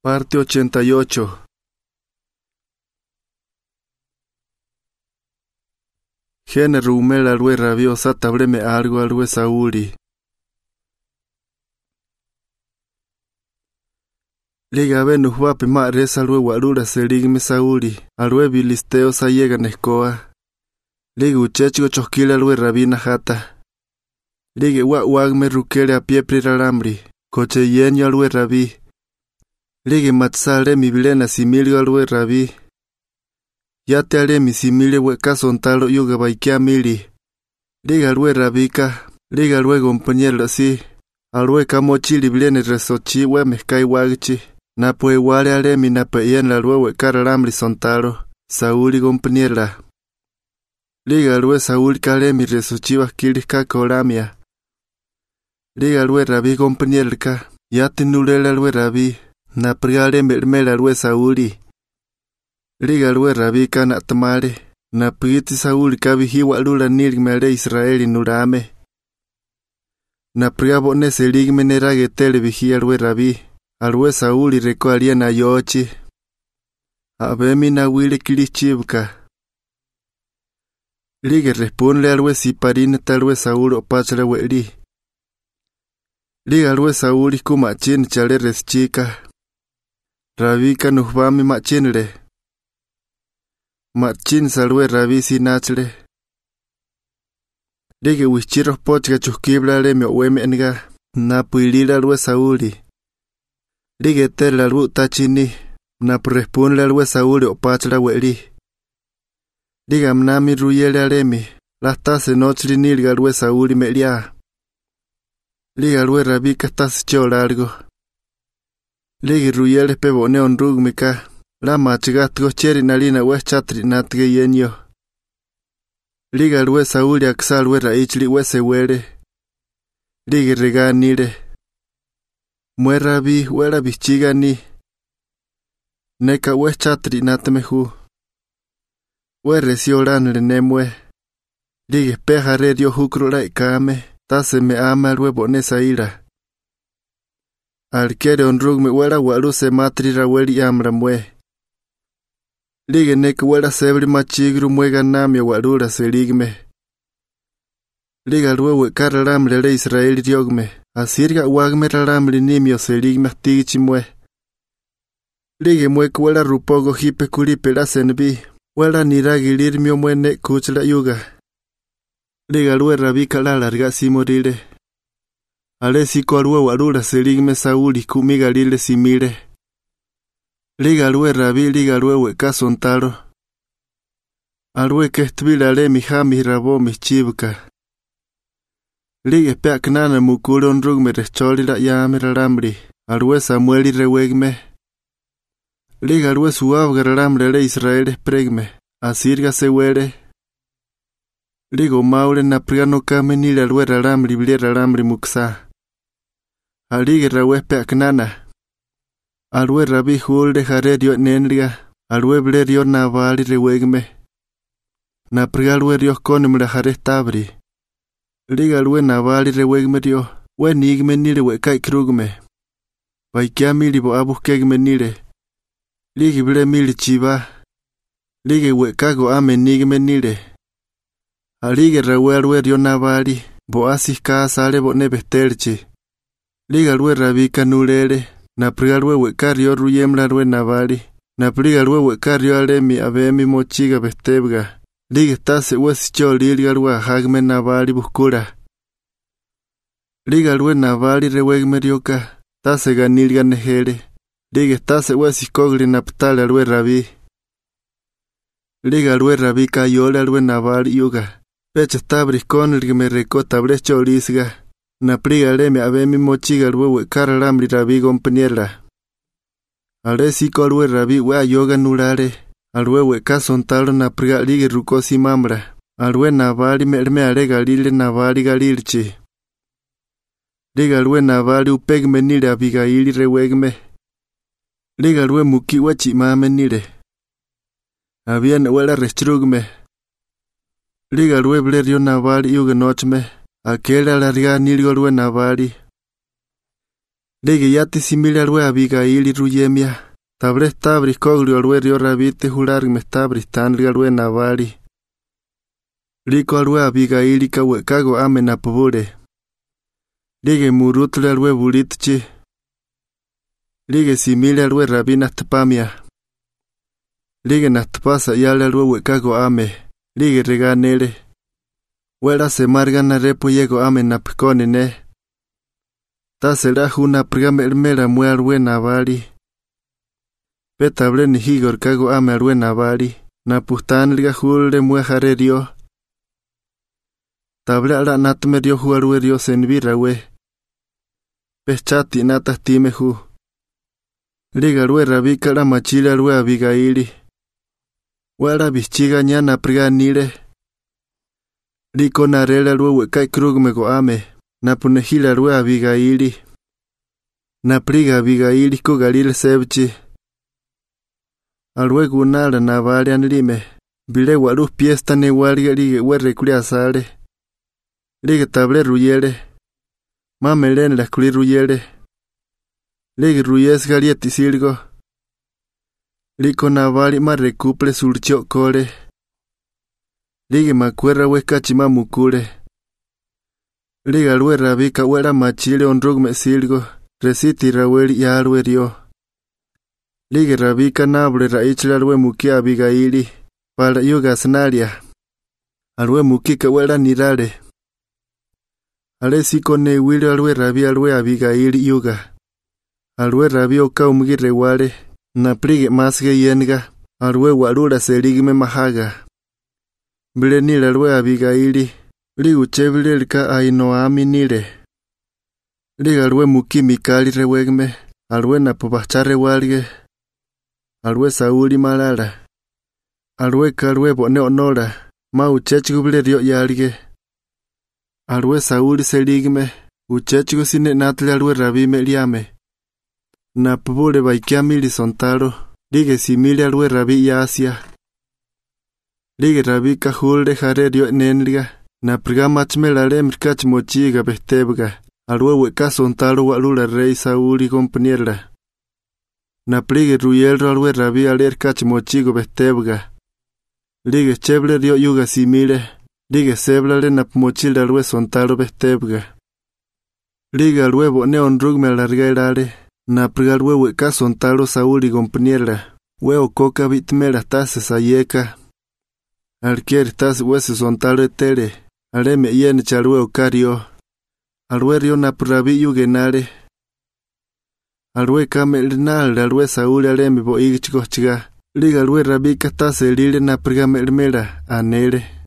Parte 88. Gene rumel alwe rabiosa tabreme algo alwe Sauli. Liga venus wapi ma res alwe walura seligme Sauli, alwe bilisteo sa llega nescoa. Liga uchechigo chosquila alwe rabina jata. Liga wagme rukele a pie priralamri, coche yenyo alwe rabi. Liga matsale mi bilena similio alwe rabi. Yate ale mi simile weka sontalo yuga baikia mili. Liga alwe rabika, liga alwe compañero si. Alwe kamochili bilene resochi we mezkai wagchi. Na pue wale ale mi na peyen la alwe weka ralamri sontalo. Sauli compañera. Liga alwe Sauli kale mi resochi waskilis ka kolamia. Liga alwe rabi compañero ka. Yate nulele alwe rabi. Na priale melmel alwe Sauli. Liga alwe rabi kana tamale. Na priti Sauli kabihiwa lula nilgmele Israeli nurame. Na priabo nese ligme nerage televihi alwe rabi. Alwe Sauli reko aliena yochi. Abemi na wile kilichibka. Liga responde alwe siparine talwe Sauli opachale weli. Liga alwe Sauli kumachin chale reschika. Rabika nuhbami machinle. Machin salwe rabi sinachle. Liga wichiros pochga chuskibla le me weme enga. Na puilila alwe Sauli. Liga tel alwe tachini. Na prespone alwe Sauli opachla weli. Liga mnami ruyele alemi. Lastase nochli nilga alwe Sauli melia. Liga alwe rabika stase cho largo. Liga ruyele pebone onrugmika. La machigatgo cheri nalina we chatri natge yenyo. Liga alwe Sauli aksal we raichli we sewere. Liga reganire. Muerabi wera bichigani. Neka we chatri natmehu. We resiolan le nemwe. Liga pejare dio hukro la ikame. Tase me ama alwe bonesa ira. Alkere onrugme wera walu se matri raweli amra mwe. Liga neka wera sebri machigru mwega nami walura se ligme. Liga luwe karalamre le Israeli diogme. Asirga wagme ralamre nimio se ligme tigichi mwe. Liga mweka wera rupogo hipe kulipe la senbi. Wera niragi lirmio mwene kuchla yuga. Liga luwe rabika la larga simorile. Ale siko alwe walura se ligme Sauli kumiga lile simile. Liga alwe rabi liga alwe weka sontalo. Alwe kestvila ale mi hami rabo mi chibka. Liga peak nana mukule onrugme recholi la yame ralamri. Alwe Samueli rewegme. Liga alwe suavga ralamre le Israel pregme. Asirga se were. Liga maule na priano kame nile alwe ralamri bile ralamri muksa. Aliga rawe peak nana. Alwe rabi hulde jaredio nenriga. Alwe blerio navali rewegme. Na prialwe rio konemra jare tabri. Liga alwe navali rewegme rio. We nigme nile weka ikrugme. Vaikia mili bo abuskegme nile. Liga ble mili chiva. Liga weka go ame nigme nile. Aliga rawe alwe rio navali. Bo asiska sale bo nebestelchi. Liga alwe rabika nulele. Na prigalwe wekario ruyemla alwe navali. Na prigalwe wekario alemi abemi mochiga bestebga. Liga tase wesicho lilga alwe hagme navali buskura. Liga alwe navali rewegme rioka. Tase ganilga nejele. Liga tase wesikogli naptale alwe rabi. Liga alwe rabi kayole alwe navali yuga. Pecha tabris konilgme reko tabrecho lisga. Na priga me abemi mochiga alwe wekara lamri rabi compañera. Ale siko alwe rabi we yoga nulare. Alwe weka sontalo na priga liga rukosi mamra. Alwe navali merme ale galile navali galilchi. Liga alwe navali upegme nile abigaili rewegme. Liga alwe muki wachi mame nile. Abian wela restrugme. Liga alwe blerio navali yuga nochme. Aquel alarga nilgo alwe navali. Ligue yati simile alwe Abigail ruyemia. Tabre stabris coglio alwe rio rabite jurar me stabris tanri alwe Nabali. Rico alwe Abigail kawe kago ame napobure. Ligue murutle alwe bulitchi. Ligue simile alwe rabina tpamia. Ligue natpasa yale alwe wekago ame. Ligue reganele. Wera se margana repo yego ame napkonene. Ta será una prigame hermera mue alwe Nabali. Petable ni higor kago ame alwe Nabali. Napustan liga hulde mue jarerio. Table ala natmerio huarwe rio senvira we. Pechati natastimehu. Liga alwe rabika la machile alwe Abigaili. Wera bichiga nyana priganile. Rico narele alwe wekai krugmego ame. Napunehila alwe Abigaili. Napriga Abigaili ko galil sebchi. Alwe gunala Nabali anlime. Bile waru piesta ne walga lige werre kulia sale. Lige table ruyele. Mamelen la kuli ruyele. Lige ruyes galieti silgo. Rico Nabali ma recuple surcho kole. Lige makuerra wekachima mukule. Liga alwe rabika wera machile onrugme silgo. Resiti raweli ya alwe rio. Liga rabika nable raichile alwe muki Abigaili. Para yuga sanaria. Alwe muki ka wera nirale. Ale siko ne wili alwe rabi alwe Abigaili yuga. Alwe rabi oka umgire wale. Na prige masge yenga. Alwe warura seligme mahaga. Bile nile alwe Abigaili. Ligu chevile lika Ainoami nile. Liga alwe muki Mikali rewegme. Alwe napobachare walge. Alwe Sauli malala. Alwe kalwe bone onora. Ma uchechigu bile rio yalge. Alwe Sauli seligme. Uchechigu sine natle alwe rabime liame. Napobule baikiamili sontaro. Lige simile alwe rabi yasia. Lige rabi kahulde jarerio nenliga. Na prigamachmelale mrkach mochiga bestebga. Alwe weka sontaro walula rey Sauli compañerla. Na prige ruyelro alwe rabi aler kach mochigo bestebga. Lige cheble rio yuga simile. Lige seblale na mochilda alwe sontaro bestebga. Lige alwe bone onrugme alargairale. Na priga alwe weka sontaro Sauli compañerla. Weo coca bitmela tase sayeka. Alquier tase wese sontaro etere. Aleme yen chalwe okario. Alwe rio napurabi yugenare. Alwe kamelnal alwe Sauli aleme bo igichikochiga. Liga alwe rabika tase lile naprigamelmela anele.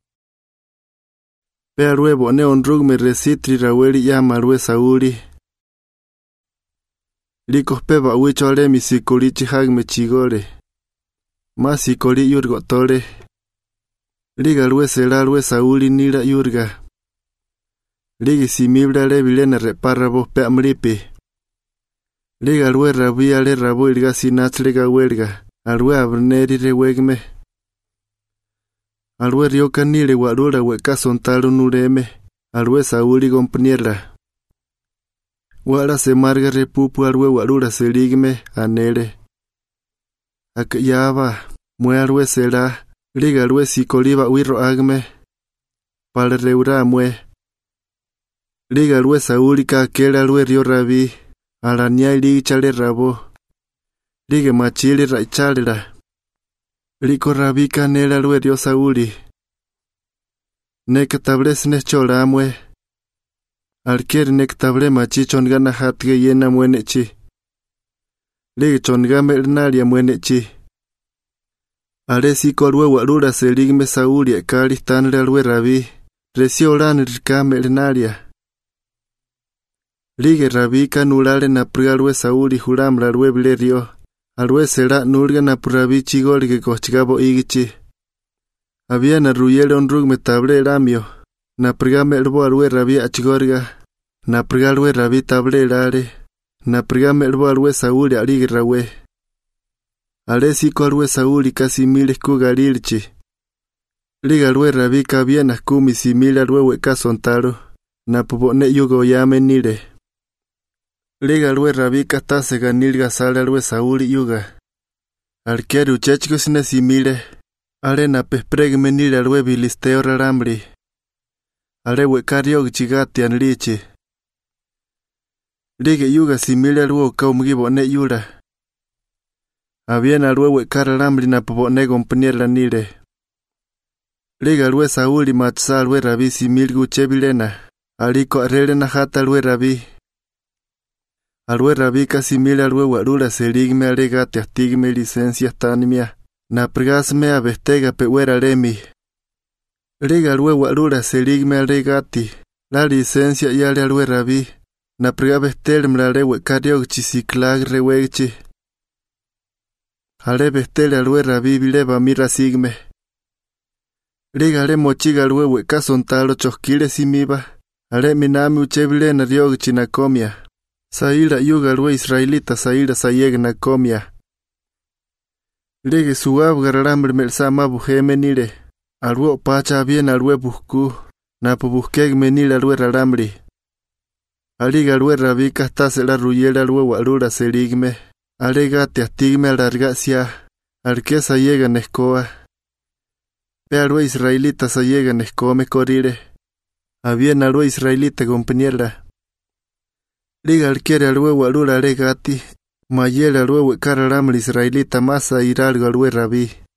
Pe alwe bone onrugme resitri raweli yama alwe Sauli. Likos peba wicho alemi sikolichi hagme chigole. Ma sikoli yurgotole. Liga alwe sela alwe Sauli nila yurga. Liga simibla le bilena reparrabo pe amripi. Liga alwe rabi ale rabo ilga sinachlega huelga. Alwe abneri rewegme. Alwe rioka nile walura weka sontalo nureme. Alwe Sauli compañerla. Wala se marga repupu alwe walura seligme anele. Akayaba mue alwe sela. Liga alwe sikoliba wirro agme. Pale reura mue. Liga alwe Sauli ka aquel alwe rio rabi. Alania ligi chale rabo. Liga machili raichalera. Lico rabi canela alwe rio Sauli. Neka tables nechola mue. Alquier nek table machi chongana hatge yena muenechi. Liga chongame ernalia muenechi. Aresi kolwe walura seligme Sauli e kalistan le alwe rabi. Resio lan rikame ernalia. Lige rabi kanulale na prigalwe Sauli huramla alwe bilerio. Alwe sera nulga na prabi chigoli que kochigabo igichi. Había na ruyele onrugme table ramio. Na prigame elbo alwe rabi achigorga. Na prigalwe rabi table lare. Na prigame elbo alwe Sauli alige rawe. Alesi alwe Sauli casi miles kugalilchi. Liga alwe rabi kabia na kumi simile alwe weka sontaro. Na pobone yugo yame nile. Liga alwe rabí katase ganilga sale alwe Saúl yuga. Alquier uchechco sine simile. Arena pespreg menile alwe bilisteo rarambri. Ale huecario chigati anlichi. Liga yuga simile alwe kaumgibone yura. Habien alwe huecar rarambri na pobone compañer la nile. Liga alwe Saúl y matza alwe rabí simil guchebilena. Aliko arrelena jata alwe rabí. Alwe rabí casimile alwe warura seligme alega te astigme licencias tanimia. Na pregasme a vestega pewera remi. Liga alwe warura seligme alegati. La licencia y ale alwe rabí. Na prega vestelme la rewe cario chisiclag rewechi. Ale vestel alwe rabí bileba mira sigme. Liga ale mochiga alwe weka sontalo chosquile simiba. Ale minami uchebile na riog chinakomia. Saíra yuga alwe israelita saíra sayeg nakomia. Liga suab gararambre melsama bujeme nire. Alwe pacha bien alwe busku. Napo buskeg menile alwe rarambri. Aliga alwe rabí castase la ruyela alwe warura seligme. Alega te astigme alargacia. Arque sayega nescoa. Pe alwe israelita sayega nescome corire. Habien alwe israelita compañera. Liga alquiere alwe warura alegati. Mayel alwe wekararam israelita masa iralgo alwe rabí.